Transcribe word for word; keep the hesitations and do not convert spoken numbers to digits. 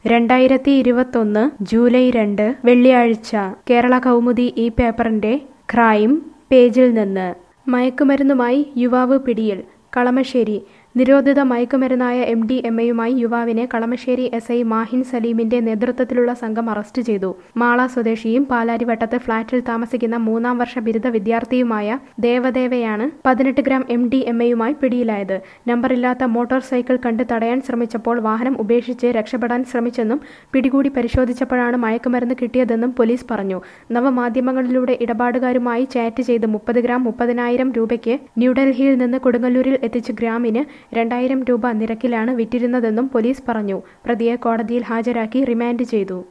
രണ്ടായിരത്തി ഇരുപത്തൊന്ന് ജൂലൈ രണ്ട് വെള്ളിയാഴ്ച കേരള കൗമുദി ഈ പേപ്പറിന്റെ ക്രൈം പേജിൽ നിന്ന് മയക്കുമരുന്നുമായി യുവാവ് പിടിയിൽ. കളമശ്ശേരി നിരോധിത മയക്കുമരുന്നായ എം ഡി എം എയുമായി യുവാവിനെ കളമശ്ശേരി എസ് ഐ മാഹിൻ സലീമിന്റെ നേതൃത്വത്തിലുള്ള സംഘം അറസ്റ്റ് ചെയ്തു. മാള സ്വദേശിയും പാലാരിവട്ടത്ത് ഫ്ളാറ്റിൽ താമസിക്കുന്ന മൂന്നാം വർഷ ബിരുദ വിദ്യാർത്ഥിയുമായ ദേവദേവയാണ് പതിനെട്ട് ഗ്രാം എം ഡി എം എയുമായി പിടിയിലായത്. നമ്പറില്ലാത്ത മോട്ടോർ സൈക്കിൾ കണ്ട് തടയാൻ ശ്രമിച്ചപ്പോൾ വാഹനം ഉപേക്ഷിച്ച് രക്ഷപ്പെടാൻ ശ്രമിച്ചെന്നും പിടികൂടി പരിശോധിച്ചപ്പോഴാണ് മയക്കുമരുന്ന് കിട്ടിയതെന്നും പോലീസ് പറഞ്ഞു. നവമാധ്യമങ്ങളിലൂടെ ഇടപാടുകാരുമായി ചാറ്റ് ചെയ്ത് മുപ്പത് ഗ്രാം മുപ്പതിനായിരം രൂപയ്ക്ക് ന്യൂഡൽഹിയിൽ നിന്ന് കൊടുങ്ങല്ലൂരിൽ എത്തിച്ച് ഗ്രാമിന് രണ്ടായിരം രൂപ നിരക്കിലാണ് വിറ്റിരുന്നതെന്നും പോലീസ് പറഞ്ഞു. പ്രതിയെ കോടതിയിൽ ഹാജരാക്കി റിമാൻഡ് ചെയ്തു.